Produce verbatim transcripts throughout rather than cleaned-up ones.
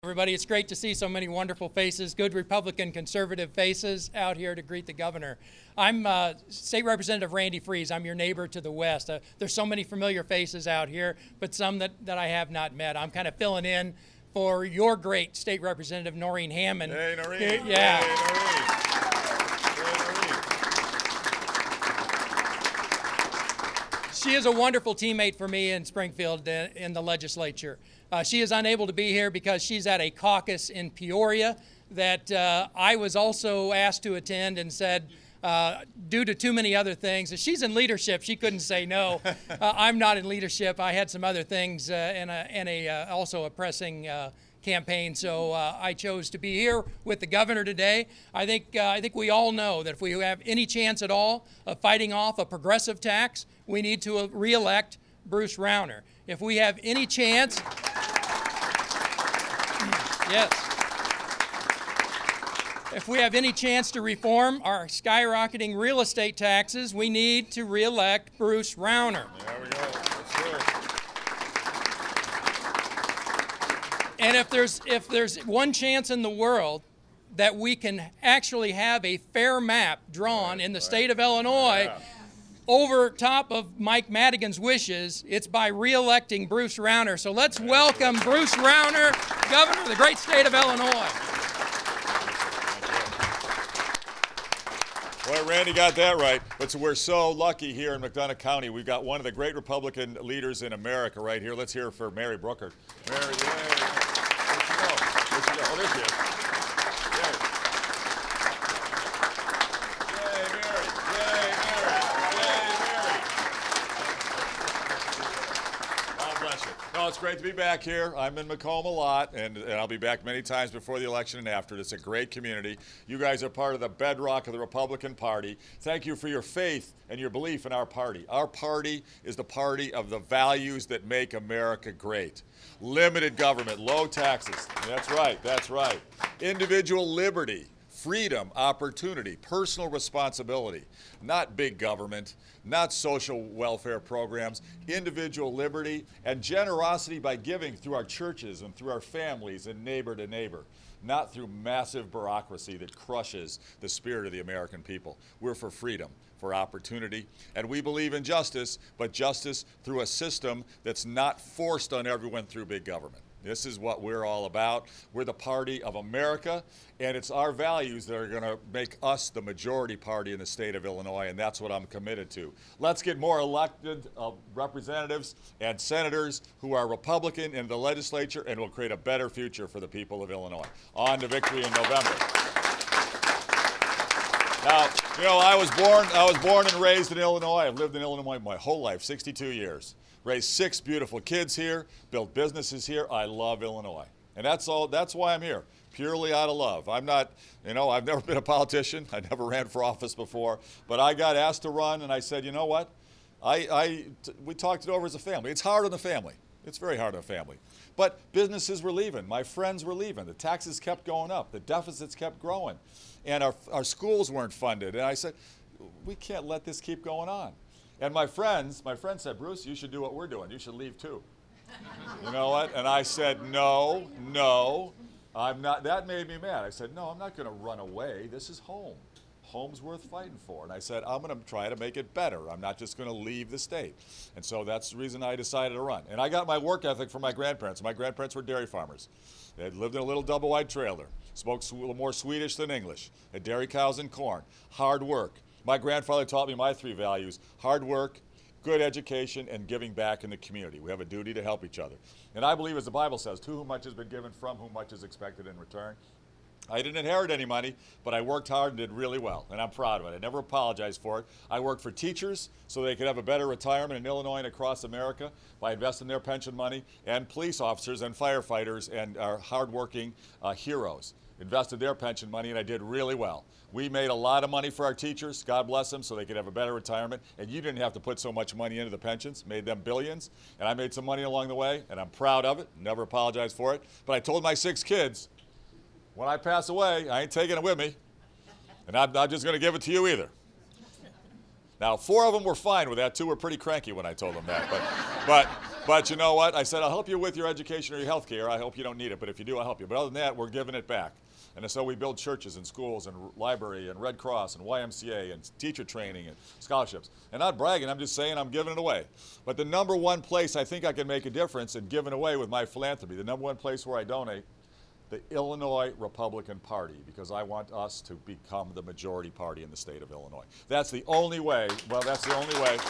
Everybody, it's great to see so many wonderful faces, good Republican conservative faces out here to greet the governor. I'm uh, State Representative Randy Freese. I'm your neighbor to the west. Uh, there's so many familiar faces out here, but some that, that I have not met. I'm kind of filling in for your great State Representative Noreen Hammond. Hey, Noreen. Yeah. Hey, Noreen. She is a wonderful teammate for me in Springfield uh, in the legislature. Uh, she is unable to be here because she's at a caucus in Peoria that uh, I was also asked to attend and said, uh, due to too many other things, she's in leadership, she couldn't say no. uh, I'm not in leadership. I had some other things uh, and, a, and a, uh, also a pressing uh, campaign, so uh, I chose to be here with the governor today. I think, uh, I think we all know that if we have any chance at all of fighting off a progressive tax, we need to re-elect Bruce Rauner. If we have any chance, yes, if we have any chance to reform our skyrocketing real estate taxes, we need to re-elect Bruce Rauner. There we go. That's good. And if there's if there's one chance in the world that we can actually have a fair map drawn Right, in the right. state of Illinois, Yeah. over top of Mike Madigan's wishes, it's by re-electing Bruce Rauner. So let's welcome Bruce Rauner, governor of the great state of Illinois. Well, Randy got that right. But we're so lucky here in McDonough County. We've got one of the great Republican leaders in America right here. Let's hear it for Mary Brooker. Mary, yay. Where'd she go? Where'd she go? Oh, there she is. Yay. Yay, Mary. Yay, Mary. Yay, Mary. God bless you. No, it's great to be back here. I'm in Macomb a lot, and, and I'll be back many times before the election and after. It's a great community. You guys are part of the bedrock of the Republican Party. Thank you for your faith and your belief in our party. Our party is the party of the values that make America great. Limited government, low taxes. That's right, that's right. Individual liberty. Freedom, opportunity, personal responsibility, not big government, not social welfare programs, individual liberty, and generosity by giving through our churches and through our families and neighbor to neighbor, not through massive bureaucracy that crushes the spirit of the American people. We're for freedom, for opportunity, and we believe in justice, but justice through a system that's not forced on everyone through big government. This is what we're all about. We're the party of America, and it's our values that are going to make us the majority party in the state of Illinois, and that's what I'm committed to. Let's get more elected uh, representatives and senators who are Republican in the legislature, and will create a better future for the people of Illinois. On to victory in November. Now, you know, I was born, I was born and raised in Illinois. I've lived in Illinois my whole life, sixty-two years. Raised six beautiful kids here, built businesses here. I love Illinois. And that's all, that's why I'm here, purely out of love. I'm not, you know, I've never been a politician. I never ran for office before. But I got asked to run, and I said, you know what? I, I, t- we talked it over as a family. It's hard on the family. It's very hard on a family. But businesses were leaving. My friends were leaving. The taxes kept going up. The deficits kept growing. And our, our schools weren't funded. And I said, we can't let this keep going on. And my friends, my friend said, Bruce, you should do what we're doing. You should leave too. You know what? And I said, no, no, I'm not. That made me mad. I said, no, I'm not going to run away. This is home. Home's worth fighting for. And I said, I'm going to try to make it better. I'm not just going to leave the state. And so that's the reason I decided to run. And I got my work ethic from my grandparents. My grandparents were dairy farmers. They had lived in a little double wide trailer, spoke a little more Swedish than English, had dairy cows and corn, hard work. My grandfather taught me my three values: hard work, good education, and giving back in the community. We have a duty to help each other. And I believe, as the Bible says, to whom much has been given, from whom much is expected in return. I didn't inherit any money, but I worked hard and did really well, and I'm proud of it. I never apologized for it. I worked for teachers so they could have a better retirement in Illinois and across America by investing their pension money, and police officers and firefighters and our hardworking uh, heroes invested their pension money, and I did really well. We made a lot of money for our teachers, God bless them, so they could have a better retirement, and you didn't have to put so much money into the pensions, made them billions, and I made some money along the way, and I'm proud of it, never apologized for it. But I told my six kids, when I pass away, I ain't taking it with me, and I'm not just going to give it to you either. Now, four of them were fine with that. Two were pretty cranky when I told them that, but, but But you know what? I said, I'll help you with your education or your health care. I hope you don't need it, but if you do, I'll help you. But other than that, we're giving it back. And so we build churches and schools and library and Red Cross and Y M C A and teacher training and scholarships. And not bragging, I'm just saying I'm giving it away. But the number one place I think I can make a difference in giving away with my philanthropy, the number one place where I donate, the Illinois Republican Party, because I want us to become the majority party in the state of Illinois. That's the only way, well, that's the only way.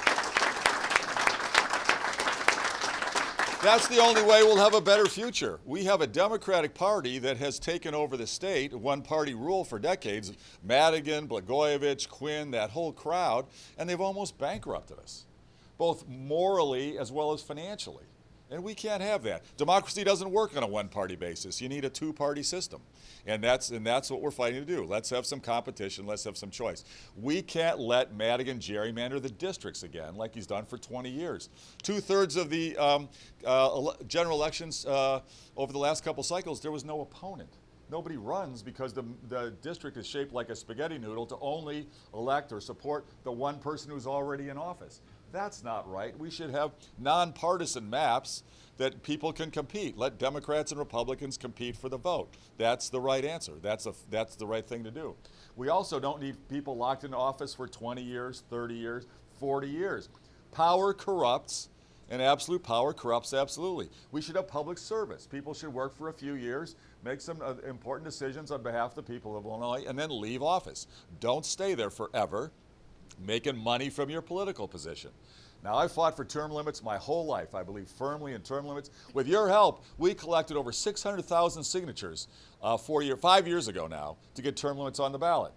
That's the only way we'll have a better future. We have a Democratic Party that has taken over the state, one-party rule for decades, Madigan, Blagojevich, Quinn, that whole crowd, and they've almost bankrupted us, both morally as well as financially. And we can't have that. Democracy doesn't work on a one-party basis. You need a two-party system. And that's, and that's what we're fighting to do. Let's have some competition. Let's have some choice. We can't let Madigan gerrymander the districts again like he's done for twenty years. Two-thirds of the um, uh, ele- general elections uh, over the last couple cycles, there was no opponent. Nobody runs because the, the district is shaped like a spaghetti noodle to only elect or support the one person who's already in office. That's not right. We should have nonpartisan maps that people can compete. Let Democrats and Republicans compete for the vote. That's the right answer. That's, a, that's the right thing to do. We also don't need people locked in office for twenty years, thirty years, forty years. Power corrupts, and absolute power corrupts absolutely. We should have public service. People should work for a few years, make some uh, important decisions on behalf of the people of Illinois, and then leave office. Don't stay there forever, making money from your political position. Now, I fought for term limits my whole life. I believe firmly in term limits. With your help, we collected over six hundred thousand signatures uh, four year, five years ago now to get term limits on the ballot.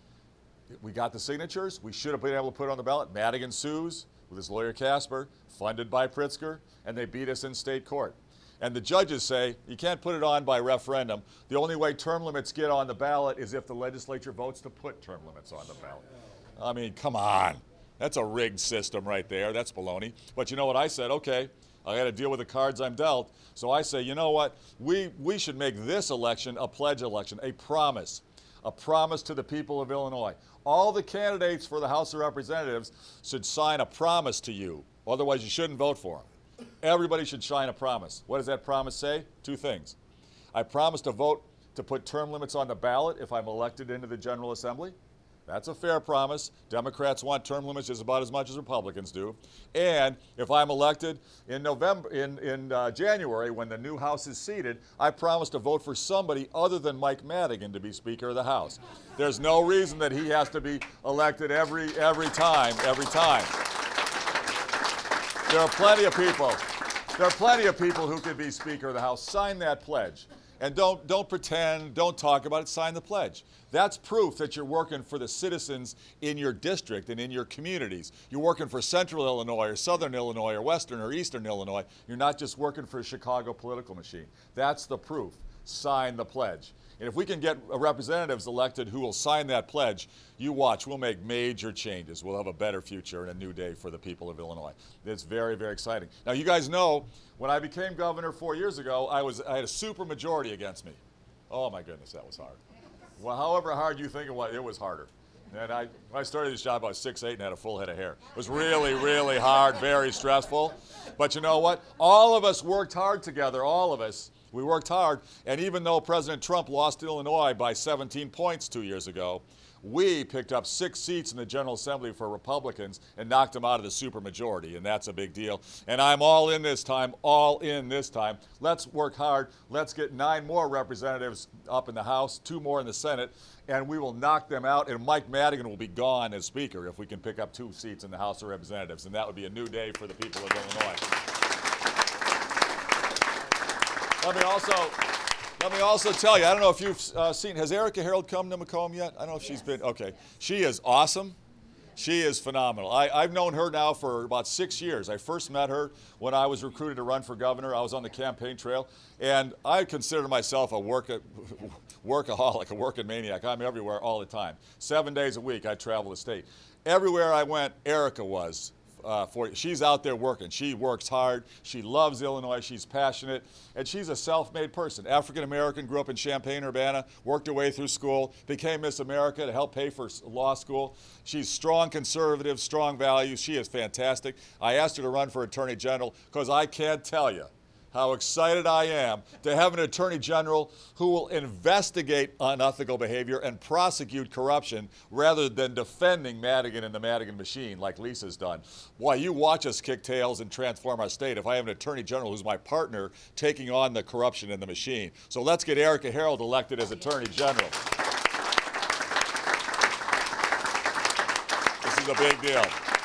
We got the signatures. We should have been able to put it on the ballot. Madigan sues with his lawyer Casper, funded by Pritzker, and they beat us in state court. And the judges say, you can't put it on by referendum. The only way term limits get on the ballot is if the legislature votes to put term limits on the ballot. I mean, come on. That's a rigged system right there. That's baloney. But you know what I said? Okay, I got to deal with the cards I'm dealt. So I say, you know what? We, we should make this election a pledge election, a promise, a promise to the people of Illinois. All the candidates for the House of Representatives should sign a promise to you. Otherwise, you shouldn't vote for them. Everybody should sign a promise. What does that promise say? Two things. I promise to vote to put term limits on the ballot if I'm elected into the General Assembly. That's a fair promise. Democrats want term limits just about as much as Republicans do. And if I'm elected in November, in, in uh, January, when the new House is seated, I promise to vote for somebody other than Mike Madigan to be Speaker of the House. There's no reason that he has to be elected every, every time, every time. There are plenty of people. There are plenty of people who could be Speaker of the House. Sign that pledge. And don't, don't pretend, don't talk about it, sign the pledge. That's proof that you're working for the citizens in your district and in your communities. You're working for Central Illinois or Southern Illinois or Western or Eastern Illinois. You're not just working for a Chicago political machine. That's the proof. Sign the pledge. And if we can get representatives elected who will sign that pledge, you watch, we'll make major changes. We'll have a better future and a new day for the people of Illinois. It's very, very exciting. Now, you guys know, when I became governor four years ago, I, was, I had a super majority against me. Oh, my goodness, that was hard. Well, however hard you think it was, it was harder. And I, when I started this job, I was six eight and had a full head of hair. It was really, really hard, very stressful. But you know what? All of us worked hard together, all of us. We worked hard, and even though President Trump lost Illinois by seventeen points two years ago, we picked up six seats in the General Assembly for Republicans and knocked them out of the supermajority, and that's a big deal. And I'm all in this time, all in this time. Let's work hard. Let's get nine more representatives up in the House, two more in the Senate, and we will knock them out, and Mike Madigan will be gone as Speaker if we can pick up two seats in the House of Representatives, and that would be a new day for the people of Illinois. Let me also, let me also tell you, I don't know if you've uh, seen, has Erica Harold come to Macomb yet? I don't know if she's been, okay. She is awesome. She is phenomenal. I, I've known her now for about six years. I first met her when I was recruited to run for governor. I was on the campaign trail, and I consider myself a work, workaholic, a working maniac. I'm everywhere all the time. Seven days a week, I travel the state. Everywhere I went, Erica was. uh, for you. She's out there working. She works hard. She loves Illinois. She's passionate. And she's a self-made person. African-American, grew up in Champaign-Urbana, worked her way through school, became Miss America to help pay for law school. She's strong conservative, strong values. She is fantastic. I asked her to run for Attorney General because I can't tell you how excited I am to have an Attorney General who will investigate unethical behavior and prosecute corruption rather than defending Madigan and the Madigan machine like Lisa's done. Boy, you watch us kick tails and transform our state if I have an Attorney General who's my partner taking on the corruption in the machine. So let's get Erica Harold elected as Attorney General. This is a big deal.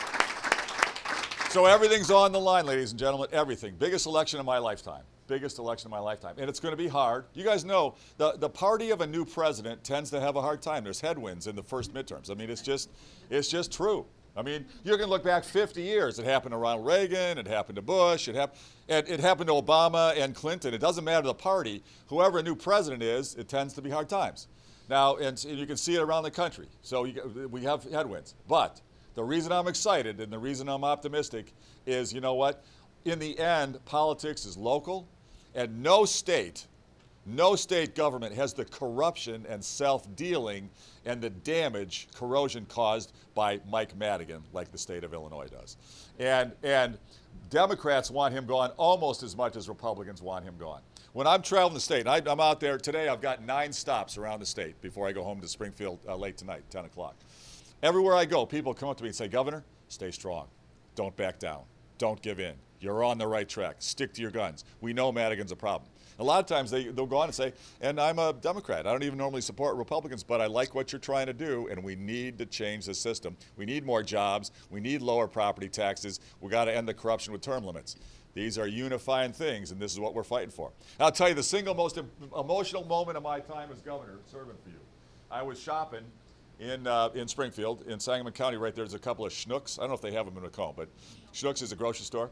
So everything's on the line, ladies and gentlemen, everything. Biggest election of my lifetime. Biggest election of my lifetime. And it's going to be hard. You guys know the, the party of a new president tends to have a hard time. There's headwinds in the first midterms. I mean, it's just, it's just true. I mean, you're going to look back fifty years. It happened to Ronald Reagan. It happened to Bush. It, hap- it, it happened to Obama and Clinton. It doesn't matter the party. Whoever a new president is, it tends to be hard times. Now, and, and you can see it around the country. So you, we have headwinds. But the reason I'm excited and the reason I'm optimistic is, you know what? In the end, politics is local, and no state, no state government has the corruption and self-dealing and the damage, corrosion caused by Mike Madigan like the state of Illinois does. And, and Democrats want him gone almost as much as Republicans want him gone. When I'm traveling the state, I, I'm out there today, I've got nine stops around the state before I go home to Springfield uh, late tonight, ten o'clock. Everywhere I go, people come up to me and say, Governor, stay strong. Don't back down. Don't give in. You're on the right track. Stick to your guns. We know Madigan's a problem. A lot of times they, they'll go on and say, and I'm a Democrat. I don't even normally support Republicans, but I like what you're trying to do, and we need to change the system. We need more jobs. We need lower property taxes. We got to end the corruption with term limits. These are unifying things, and this is what we're fighting for. And I'll tell you, the single most emotional moment of my time as governor serving for you. I was shopping in uh, in Springfield, in Sangamon County. Right there's a couple of Schnucks. I don't know if they have them in Macomb, but Schnucks is a grocery store.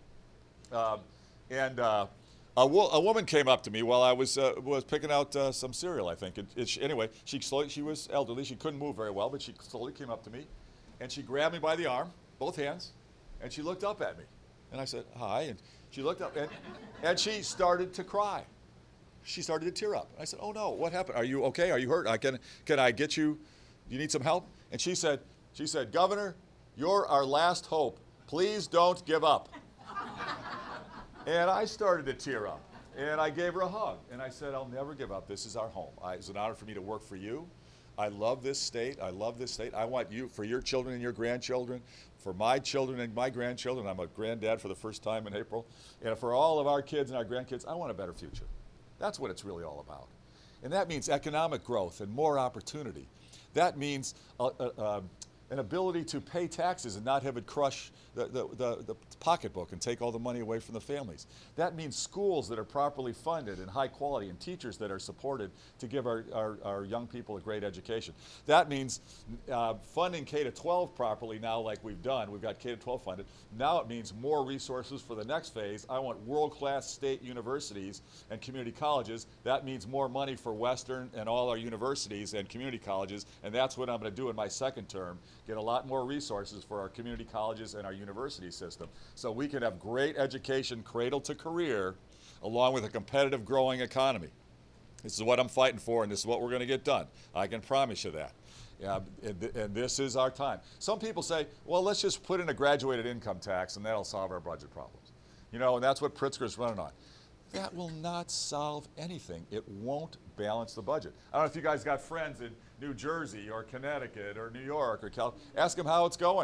Um, and uh, a, wo- a woman came up to me while I was uh, was picking out uh, some cereal, I think. It, it, she, anyway, she slowly, she was elderly. She couldn't move very well, but she slowly came up to me, and she grabbed me by the arm, both hands, and she looked up at me. And I said, hi. And she looked up, and, and she started to cry. She started to tear up. I said, oh, no, what happened? Are you okay? Are you hurt? I can, can I get you? You need some help? And she said, she said, Governor, you're our last hope. Please don't give up. And I started to tear up. And I gave her a hug. And I said, I'll never give up. This is our home. I, it's an honor for me to work for you. I love this state. I love this state. I want you, for your children and your grandchildren, for my children and my grandchildren. I'm a granddad for the first time in April. And for all of our kids and our grandkids, I want a better future. That's what it's really all about. And that means economic growth and more opportunity. That means uh, uh, uh, an ability to pay taxes and not have it crush the, the, the, the pocketbook and take all the money away from the families. That means schools that are properly funded and high quality and teachers that are supported to give our, our, our young people a great education. That means uh, funding K to twelve properly now like we've done. We've got K to twelve funded. Now it means more resources for the next phase. I want world-class state universities and community colleges. That means more money for Western and all our universities and community colleges, and that's what I'm going to do in my second term. Get a lot more resources for our community colleges and our university system so we can have great education cradle to career along with a competitive growing economy. This is what I'm fighting for, and this is what we're going to get done. I can promise you that. Yeah, and, th- and this is our time. Some people say, well, let's just put in a graduated income tax and that'll solve our budget problems. You know, and that's what Pritzker's running on. That will not solve anything. It won't balance the budget. I don't know if you guys got friends in New Jersey or Connecticut or New York or California. Ask them how it's going.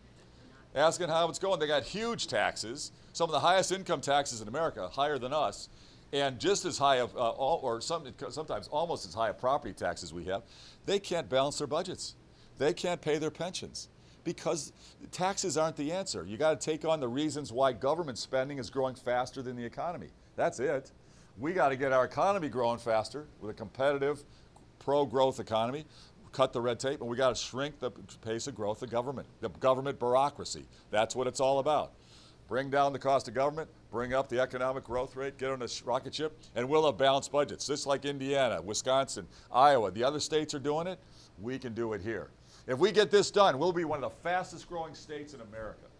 Ask them how it's going. They got huge taxes, some of the highest income taxes in America, higher than us, and just as high of, uh, all, or some, sometimes almost as high of property taxes we have. They can't balance their budgets. They can't pay their pensions because taxes aren't the answer. You got to take on the reasons why government spending is growing faster than the economy. That's it. We got to get our economy growing faster with a competitive, pro-growth economy, cut the red tape, and we got to shrink the pace of growth of government, the government bureaucracy. That's what it's all about. Bring down the cost of government, bring up the economic growth rate, get on a rocket ship, and we'll have balanced budgets. Just like Indiana, Wisconsin, Iowa, the other states are doing it, we can do it here. If we get this done, we'll be one of the fastest growing states in America.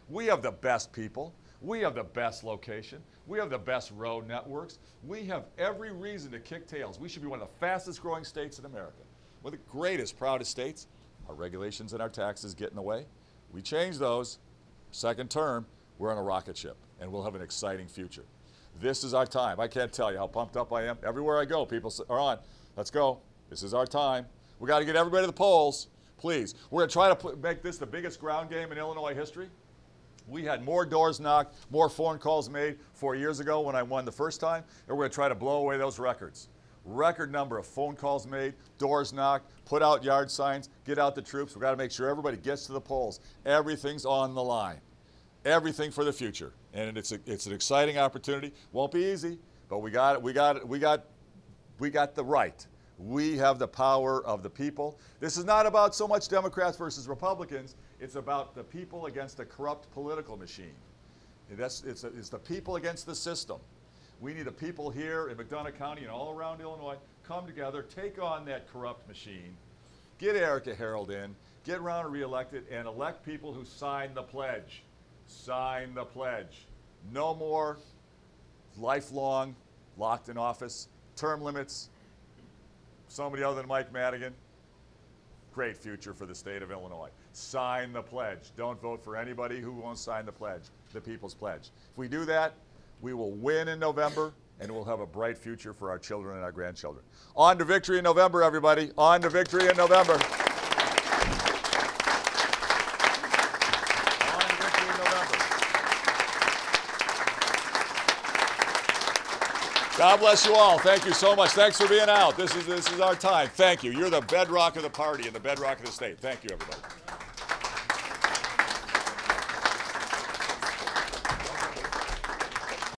We have the best people. We have the best location. We have the best road networks. We have every reason to kick tails. We should be one of the fastest growing states in America. We're the greatest, proudest states. Our regulations and our taxes get in the way. We change those. Second term, we're on a rocket ship, and we'll have an exciting future. This is our time. I can't tell you how pumped up I am. Everywhere I go, people say, are on. Let's go. This is our time. We got to get everybody to the polls, please. We're going to try to put, make this the biggest ground game in Illinois history. We had more doors knocked, more phone calls made four years ago when I won the first time, and we're going to try to blow away those records. Record number of phone calls made, doors knocked, put out yard signs, get out the troops. We've got to make sure everybody gets to the polls. Everything's on the line. Everything for the future. And it's a, it's an exciting opportunity. Won't be easy, but we got it. We got it. We got we got the right. We have the power of the people. This is not about so much Democrats versus Republicans. It's about the people against a corrupt political machine. That's, it's, a, it's the people against the system. We need the people here in McDonough County and all around Illinois come together, take on that corrupt machine, get Erica Harold in, get Rauner reelected, and elect people who sign the pledge. Sign the pledge. No more lifelong locked in office, term limits. Somebody other than Mike Madigan, great future for the state of Illinois. Sign the pledge. Don't vote for anybody who won't sign the pledge, the People's Pledge. If we do that, we will win in November, and we'll have a bright future for our children and our grandchildren. On to victory in November, everybody. On to victory in November. On to victory in November. God bless you all. Thank you so much. Thanks for being out. This is, this is our time. Thank you. You're the bedrock of the party and the bedrock of the state. Thank you, everybody.